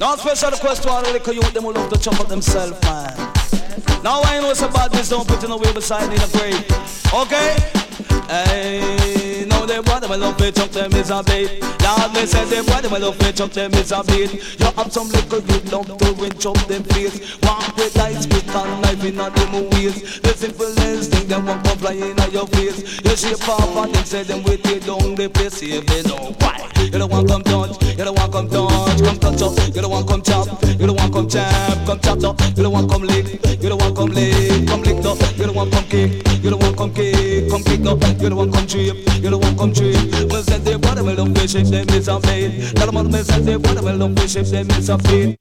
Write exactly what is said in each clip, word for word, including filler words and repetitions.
Now special request to all the little youth, them who love to chop up themselves, man. Now I know it's about this, don't put in a way beside me in a grave. Okay? Hey, now they boy, them love to chop them is a beat. Lord, they said they boy, them love to chop them is a beat. You have some little youth love to win chop them face. Walk with light, spit and life in a them ways. The simplest thing, them won't come flying at your face. You shape off and them say them wait you down the place. See if they know why. You don't want come touch, you don't want come touch, come touch up. You don't want come chop, you don't want come chop, come chop up. You don't want come lick, you don't want come lick, come lick up. You don't want come kick, you don't want come kick, come kick up. You don't want come trip, you don't want come trip. Me say they body me love fish if them is a bait. Tell them all me say they body me love fish if them is a bait.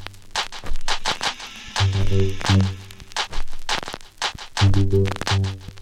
Thank you.